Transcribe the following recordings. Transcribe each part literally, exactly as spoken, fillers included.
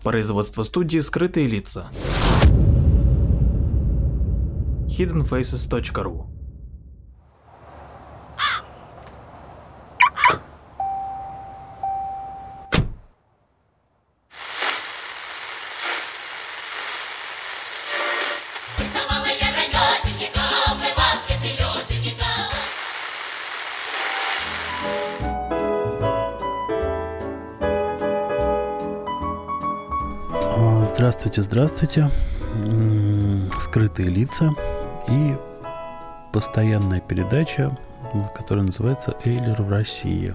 Производство студии «Скрытые лица». хидден фейсес точка ру. Здравствуйте, здравствуйте. Скрытые лица и постоянная передача, которая называется «Эйлер в России».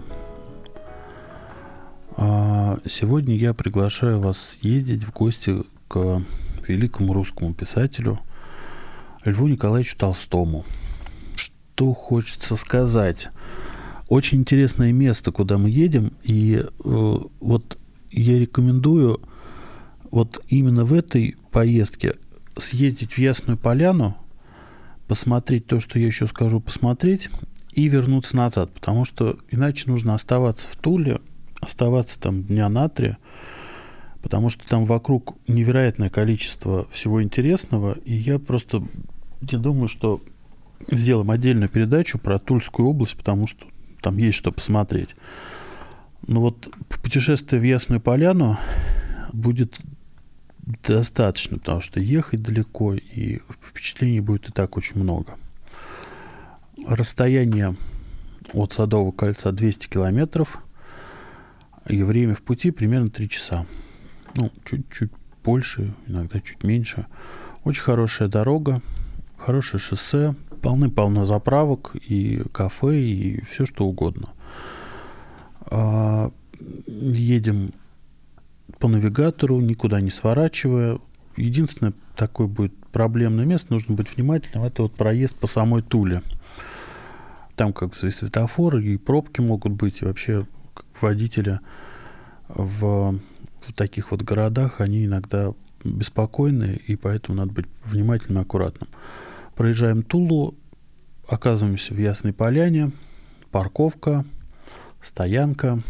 Сегодня я приглашаю вас съездить в гости к великому русскому писателю Льву Николаевичу Толстому. Что хочется сказать? Очень интересное место, куда мы едем, и э, вот я рекомендую вот именно в этой поездке съездить в Ясную Поляну, посмотреть то, что я еще скажу, посмотреть, и вернуться назад, потому что иначе нужно оставаться в Туле, оставаться там дня на три, потому что там вокруг невероятное количество всего интересного, и я просто я думаю, что сделаем отдельную передачу про Тульскую область, потому что там есть что посмотреть. Но вот путешествие в Ясную Поляну будет достаточно, потому что ехать далеко, и впечатлений будет и так очень много. Расстояние от Садового кольца двести километров, и время в пути примерно три часа. Ну, чуть-чуть больше, иногда чуть меньше. Очень хорошая дорога, хорошее шоссе, полны-полно заправок, и кафе, и все что угодно. Едем по навигатору, никуда не сворачивая. Единственное, такое будет проблемное место, нужно быть внимательным, это вот проезд по самой Туле. Там как и светофоры, и пробки могут быть, и вообще как водители в, в таких вот городах, они иногда беспокойны, и поэтому надо быть внимательным и аккуратным. Проезжаем Тулу, оказываемся в Ясной Поляне, парковка, стоянка,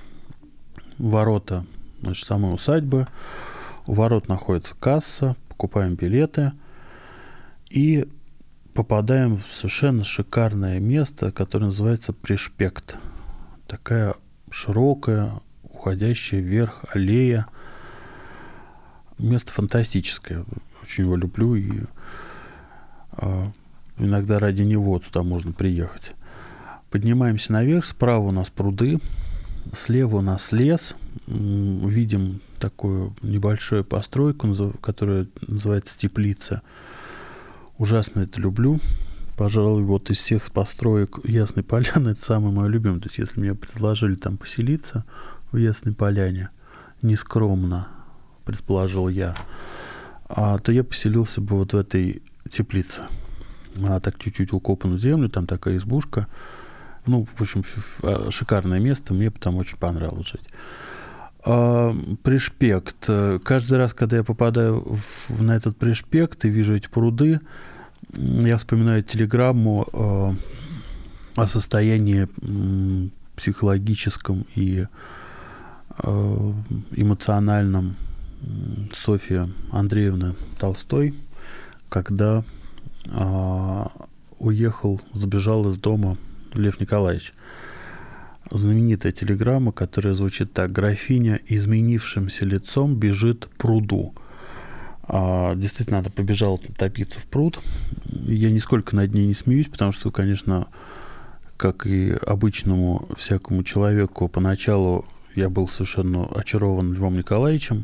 ворота, значит, самой усадьбы. У ворот находится касса, покупаем билеты и попадаем в совершенно шикарное место, которое называется Пришпект. Такая широкая, уходящая вверх аллея. Место фантастическое. Очень его люблю, и э, иногда ради него туда можно приехать. Поднимаемся наверх, справа у нас пруды, слева у нас лес. Видим такую небольшую постройку, которая называется теплица. Ужасно это люблю. Пожалуй, вот из всех построек Ясной Поляны это самое мое любимое. То есть, если мне предложили там поселиться в Ясной Поляне, нескромно предположил я, а, то я поселился бы вот в этой теплице. Она так чуть-чуть укопана в землю, там такая избушка. Ну, в общем, шикарное место, мне там очень понравилось жить. А, Пришпект. Каждый раз, когда я попадаю в, на этот Пришпект и вижу эти пруды, я вспоминаю телеграмму а, о состоянии м, психологическом и а, эмоциональном Софьи Андреевны Толстой, когда а, уехал, сбежал из дома Лев Николаевич. Знаменитая телеграмма, которая звучит так: «Графиня изменившимся лицом бежит к пруду». А, действительно, она побежала топиться в пруд. Я нисколько над ней не смеюсь, потому что, конечно, как и обычному всякому человеку, поначалу я был совершенно очарован Львом Николаевичем,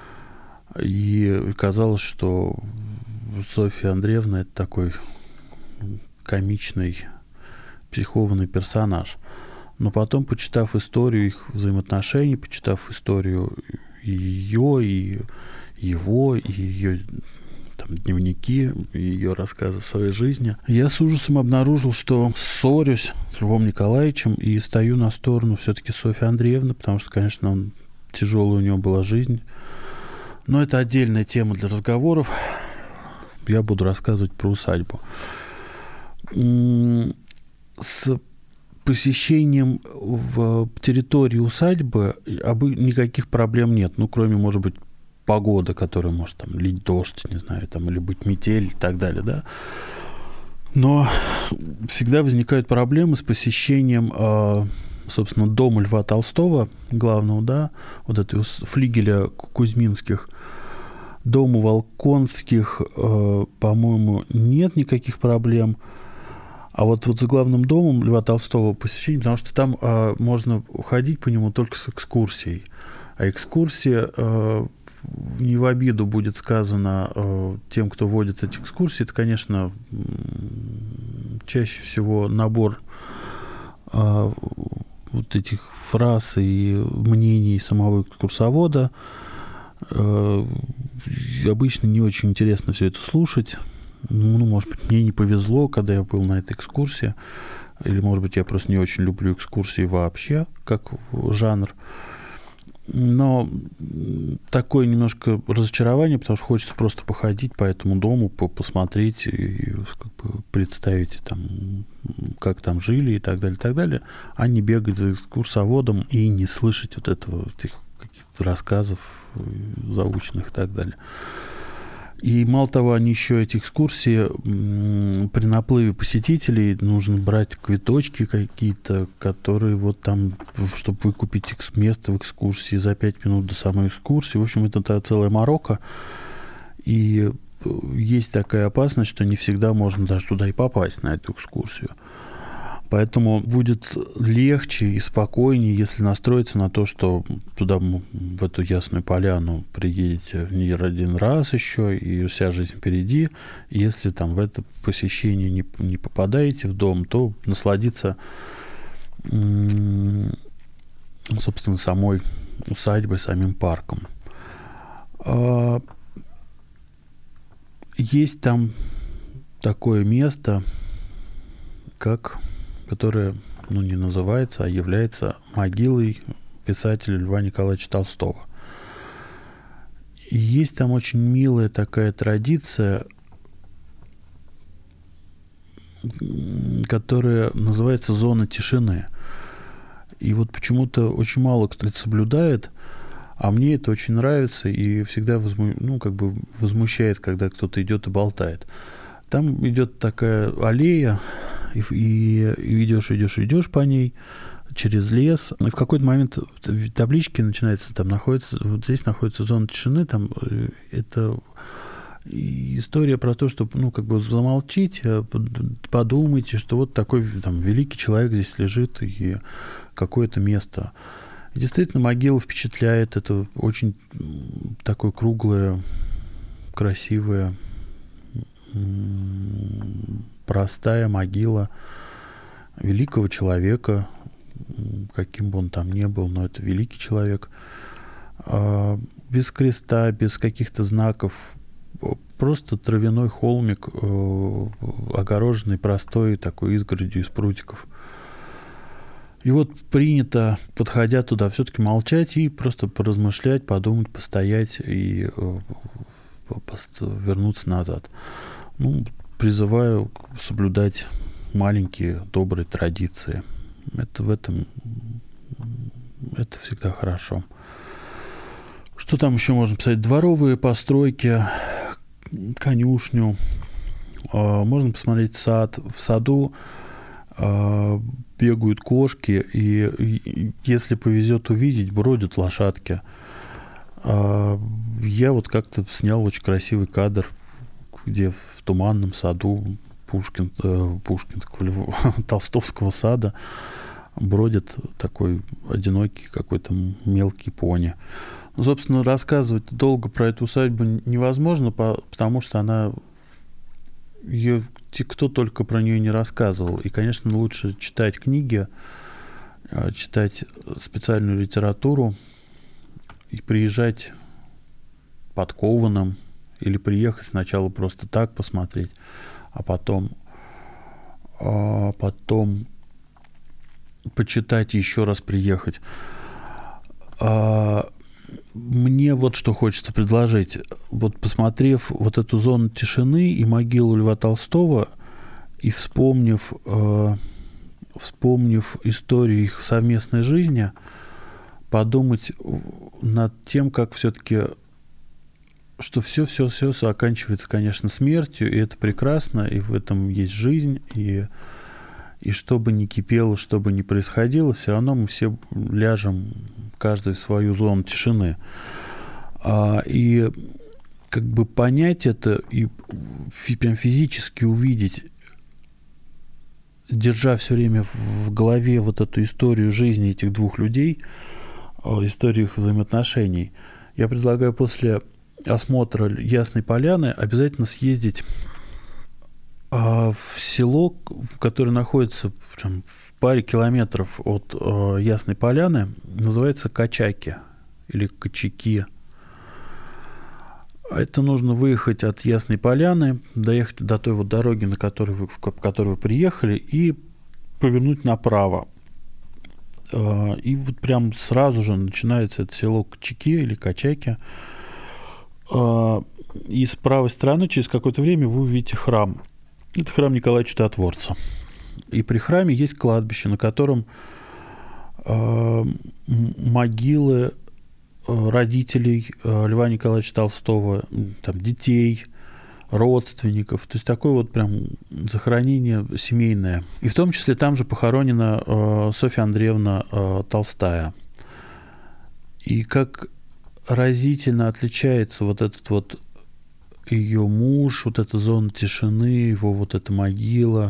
и казалось, что Софья Андреевна — это такой комичный, психованный персонаж. Но потом, почитав историю их взаимоотношений, почитав историю и ее, и его, и ее там, дневники, и ее рассказы о своей жизни, я с ужасом обнаружил, что ссорюсь с Львом Николаевичем и стою на сторону все-таки Софьи Андреевны, потому что, конечно, он, тяжелая у него была жизнь. Но это отдельная тема для разговоров. Я буду рассказывать про усадьбу. С посещением в территории усадьбы никаких проблем нет. Ну, кроме, может быть, погода, которая может там лить дождь, не знаю, там, или быть метель и так далее, да. Но всегда возникают проблемы с посещением, собственно, дома Льва Толстого, главного, да, вот этого флигеля Кузьминских. Дому Волконских, по-моему, нет никаких проблем. А вот, вот с главным домом Льва Толстого посещение, потому что там можно ходить по нему только с экскурсией. А экскурсия, не в обиду будет сказано тем, кто водит эти экскурсии, это, конечно, чаще всего набор вот этих фраз и мнений самого экскурсовода. Обычно не очень интересно все это слушать. Ну, может быть, мне не повезло, когда я был на этой экскурсии. Или, может быть, я просто не очень люблю экскурсии вообще, как жанр. Но такое немножко разочарование, потому что хочется просто походить по этому дому, посмотреть и как бы представить, там, как там жили и так далее, и так далее, а не бегать за экскурсоводом и не слышать вот этого, этих каких-то рассказов заученных и так далее. И мало того, они еще эти экскурсии при наплыве посетителей нужно брать квиточки какие-то, которые вот там, чтобы выкупить место в экскурсии за пять минут до самой экскурсии. В общем, это целая морока. И есть такая опасность, что не всегда можно даже туда и попасть, на эту экскурсию. Поэтому будет легче и спокойнее, если настроиться на то, что туда, в эту Ясную Поляну, приедете не один раз еще, и вся жизнь впереди. И если там в это посещение не, не попадаете в дом, то насладиться, собственно, самой усадьбой, самим парком. Есть там такое место, как... которая, ну, не называется, а является могилой писателя Льва Николаевича Толстого. И есть там очень милая такая традиция, которая называется «Зона тишины». И вот почему-то очень мало кто это соблюдает, а мне это очень нравится и всегда возму... ну, как бы возмущает, когда кто-то идет и болтает. Там идет такая аллея, и, и, и идешь, идешь, идешь по ней через лес. И в какой-то момент таблички начинаются, там находится, вот здесь находится зона тишины, там это история про то, что, ну, как бы замолчите, подумайте, что вот такой там великий человек здесь лежит, и какое-то место. И действительно, могила впечатляет, это очень такое круглое, красивое, простая могила великого человека, каким бы он там ни был, но это великий человек, без креста, без каких-то знаков, просто травяной холмик, огороженный простой такой изгородью из прутиков. И вот принято, подходя туда, все-таки молчать и просто поразмышлять, подумать, постоять и вернуться назад. Ну, призываю соблюдать маленькие добрые традиции. Это в этом, это всегда хорошо. Что там еще можно писать? Дворовые постройки, конюшню. Можно посмотреть сад. В саду бегают кошки, и если повезет увидеть, бродят лошадки. Я вот как-то снял очень красивый кадр, где в туманном саду Пушкин, э, Пушкинского, Толстовского сада бродит такой одинокий какой-то мелкий пони. Ну, собственно, рассказывать долго про эту усадьбу невозможно, потому что она... Ее, кто только про нее не рассказывал. И, конечно, лучше читать книги, читать специальную литературу и приезжать подкованным, или приехать сначала просто так посмотреть, а потом, а потом почитать и еще раз приехать. А мне вот что хочется предложить. Вот посмотрев вот эту зону тишины и могилу Льва Толстого, и вспомнив, э, вспомнив историю их совместной жизни, подумать над тем, как все-таки что все-все-все оканчивается, конечно, смертью, и это прекрасно, и в этом есть жизнь, и, и что бы ни кипело, что бы ни происходило, все равно мы все ляжем, каждый в свою зону тишины. А, и как бы понять это и фи- прям физически увидеть, держа все время в голове вот эту историю жизни этих двух людей, историю их взаимоотношений, я предлагаю после осмотра Ясной Поляны обязательно съездить в село, которое находится прям в паре километров от Ясной Поляны, называется Качаки или Качаки. Это нужно выехать от Ясной Поляны, доехать до той вот дороги, на которой вы, в которой вы приехали, и повернуть направо. И вот прям сразу же начинается это село Качаки или Качаки. И с правой стороны через какое-то время вы увидите храм. Это храм Николая Чудотворца. И при храме есть кладбище, на котором могилы родителей Льва Николаевича Толстого, там, детей, родственников. То есть такое вот прям захоронение семейное. И в том числе там же похоронена э, Софья Андреевна э, Толстая. И как разительно отличается вот этот вот ее муж, вот эта зона тишины, его вот эта могила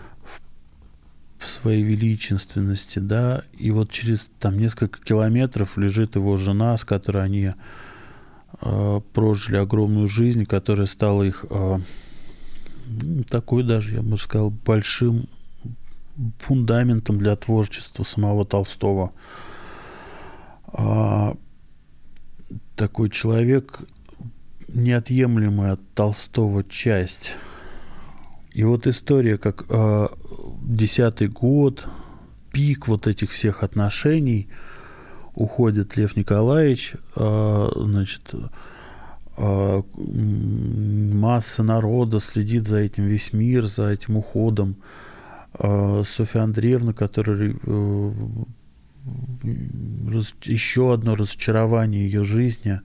в своей величественности, да, и вот через там несколько километров лежит его жена, с которой они э, прожили огромную жизнь, которая стала их э, такой даже, я бы сказал, большим фундаментом для творчества самого Толстого. А, такой человек, неотъемлемая от Толстого часть. И вот история, как э, десятый год, пик вот этих всех отношений, уходит Лев Николаевич, э, значит, э, масса народа следит за этим, весь мир за этим уходом. Э, Софья Андреевна, которая э, раз, еще одно разочарование ее жизни,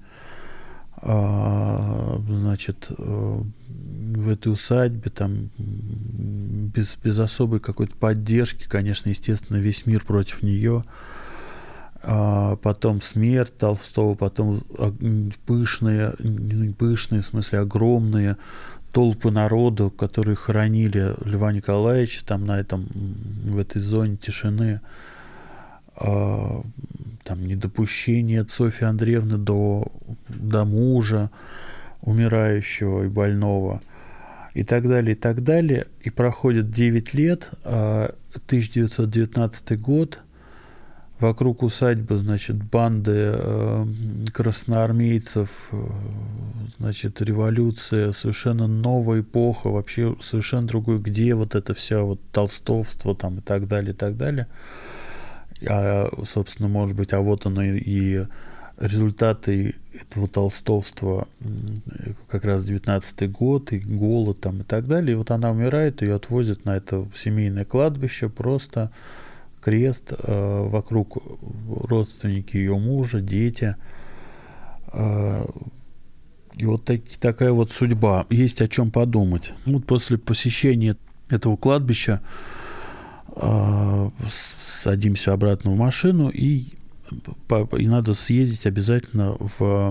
э, значит, э, в этой усадьбе, там, без, без особой какой-то поддержки, конечно, естественно, весь мир против нее. А потом смерть Толстого, потом пышные, не пышные, в смысле, огромные толпы народу, которые хоронили Льва Николаевича там на этом, в этой зоне тишины. А, там недопущение от Софьи Андреевны до, до мужа умирающего и больного. И так далее, и так далее. И проходит девять лет, тысяча девятьсот девятнадцатый год, вокруг усадьбы, значит, банды э, красноармейцев, э, значит, революция, совершенно новая эпоха, вообще совершенно другой, где вот это все вот толстовство там и так далее, и так далее. А, собственно, может быть, а вот оно и, и результаты этого толстовства, как раз девятнадцатый год, и голод там и так далее. И вот она умирает, ее отвозят на это семейное кладбище, просто крест, э, вокруг родственники ее мужа, дети. Э, и вот так, такая вот судьба. Есть о чем подумать. Вот после посещения этого кладбища э, садимся обратно в машину, и и надо съездить обязательно в,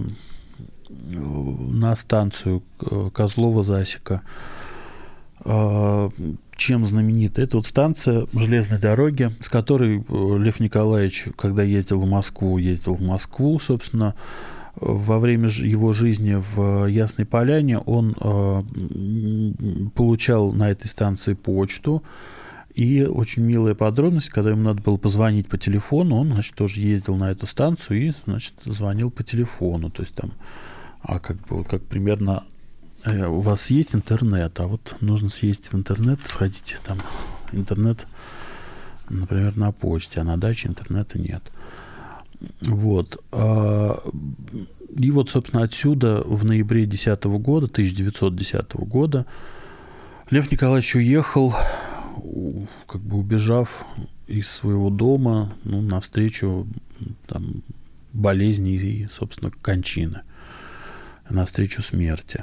на станцию Козлова-Засека. Чем знаменита? Это вот станция железной дороги, с которой Лев Николаевич, когда ездил в Москву, ездил в Москву, собственно, во время его жизни в Ясной Поляне он получал на этой станции почту. И очень милая подробность, когда ему надо было позвонить по телефону, он, значит, тоже ездил на эту станцию и, значит, звонил по телефону. То есть там, а как бы, вот как примерно, э, у вас есть интернет, а вот нужно съездить в интернет, сходить там, интернет, например, на почте, а на даче интернета нет. Вот. И вот, собственно, отсюда в ноябре десятого года, тысяча девятьсот десятого года, Лев Николаевич уехал, как бы убежав из своего дома, ну, навстречу там болезни и, собственно, кончины. навстречу смерти.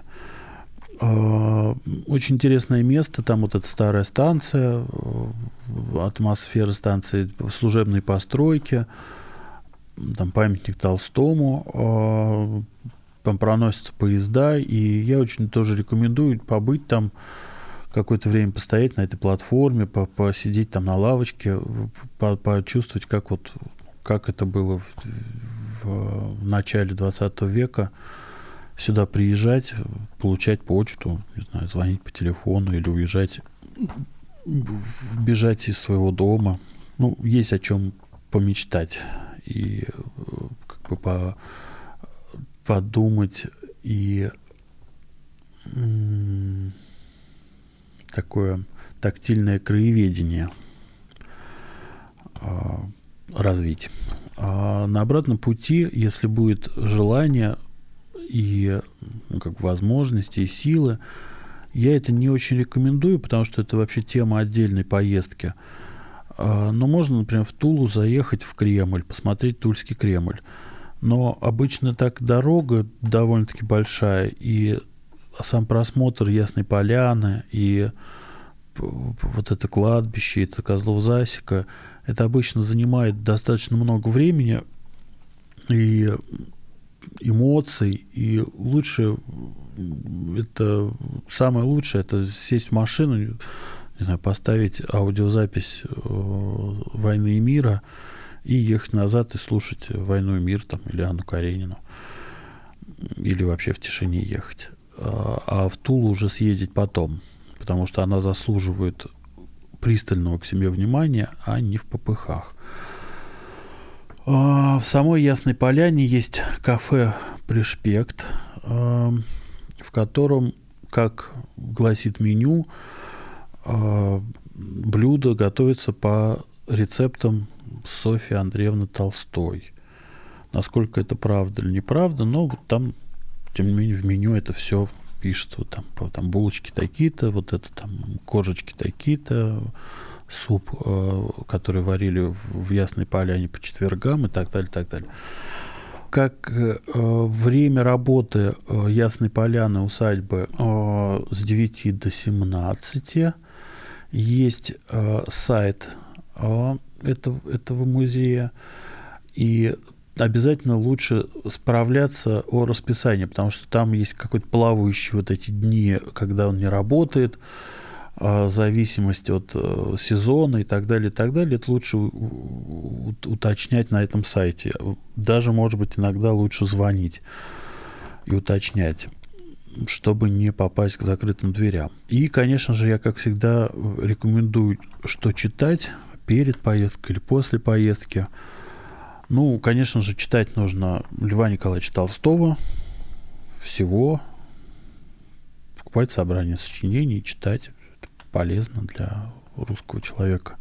Очень интересное место, там вот эта старая станция, атмосфера станции, служебные постройки, там памятник Толстому, там проносятся поезда, и я очень тоже рекомендую побыть там, какое-то время постоять на этой платформе, посидеть там на лавочке, почувствовать, как вот как это было в, в, в начале двадцатого века. Сюда приезжать, получать почту, не знаю, звонить по телефону или уезжать, бежать из своего дома. Ну, есть о чем помечтать и как бы по, подумать и м- такое тактильное краеведение а, развить. А на обратном пути, если будет желание и ну, как бы возможности, и силы, я это не очень рекомендую, потому что это вообще тема отдельной поездки. Но можно, например, в Тулу заехать в Кремль, посмотреть Тульский Кремль. Но обычно так дорога довольно-таки большая, и сам просмотр Ясной Поляны, и вот это кладбище, это Козлов-Засека, это обычно занимает достаточно много времени и эмоций, и лучше, это самое лучшее, это сесть в машину, не знаю, поставить аудиозапись «Войны и мира» и ехать назад и слушать «Войну и мир» там, или Анну Каренину, или вообще в тишине ехать. А в Тулу уже съездить потом, потому что она заслуживает пристального к себе внимания, а не в попыхах. В самой Ясной Поляне есть кафе «Пришпект», в котором, как гласит меню, блюдо готовится по рецептам Софьи Андреевны Толстой. Насколько это правда или неправда, но вот там, тем не менее, в меню это все пишется. Вот там, там булочки такие-то, вот это там коржечки такие-то, суп, э, который варили в, в Ясной Поляне по четвергам и так далее, так далее. Как э, время работы э, Ясной Поляны усадьбы э, с девяти до семнадцати. Есть э, сайт э, этого, этого музея, и обязательно лучше справляться о расписании, потому что там есть какой-то плавающий вот эти дни, когда он не работает, в зависимости от сезона и так далее, и так далее. Это лучше уточнять на этом сайте. Даже, может быть, иногда лучше звонить и уточнять, чтобы не попасть к закрытым дверям. И, конечно же, я, как всегда, рекомендую, что читать перед поездкой или после поездки. Ну, конечно же, читать нужно Льва Николаевича Толстого, всего, покупать собрание сочинений, читать. Это полезно для русского человека.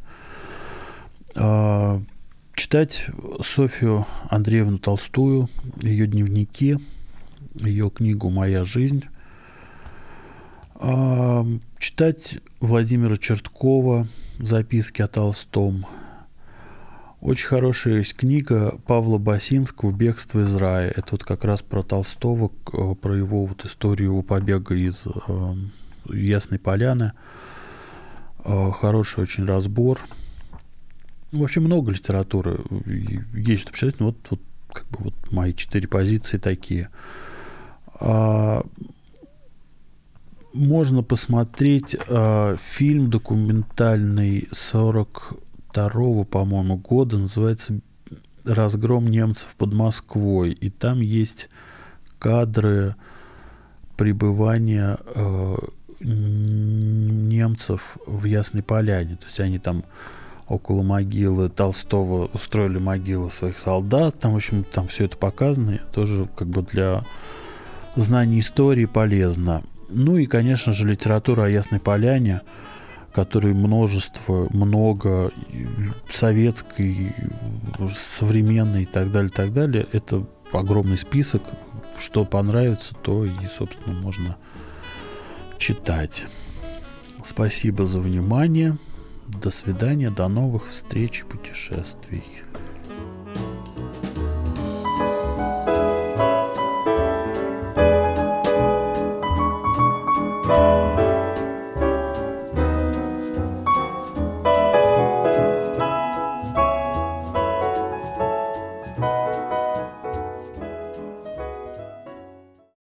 Читать Софью Андреевну Толстую, ее дневники, ее книгу «Моя жизнь». Читать Владимира Черткова «Записки о Толстом». Очень хорошая есть книга Павла Басинского «Бегство из рая». Это вот как раз про Толстого, про его вот историю его побега из э, Ясной Поляны. Э, хороший очень разбор. Вообще много литературы есть, что почитать. Ну, вот, вот, как бы вот мои четыре позиции такие. А, можно посмотреть а, фильм документальный сорок второго, по-моему, года, называется «Разгром немцев под Москвой». И там есть кадры пребывания э, немцев в Ясной Поляне. То есть они там около могилы Толстого устроили могилы своих солдат. Там, в общем, там все это показано. Тоже как бы для знания истории полезно. Ну и, конечно же, литература о Ясной Поляне, которой множество, много советской, современной и так далее, так далее. Это огромный список. Что понравится, то и, собственно, можно читать. Спасибо за внимание. До свидания, до новых встреч и путешествий.